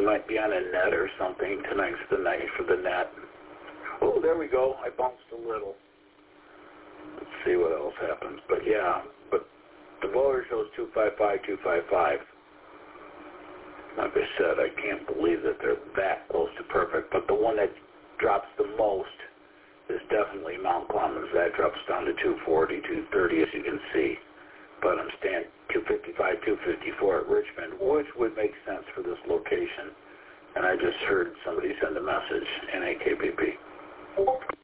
he might be on a net or something. Tonight's the night for the net. Oh, there we go. I bounced a little. Let's see what else happens. But yeah, but the blower shows 255, 255. Like I said, I can't believe that they're that close to perfect. But the one that drops the most is definitely Mount Clemens. That drops down to 240, 230, as you can see. But I'm staying 255, 254 at Richmond, which would make sense for this location. And I just heard somebody send a message, NAKBP.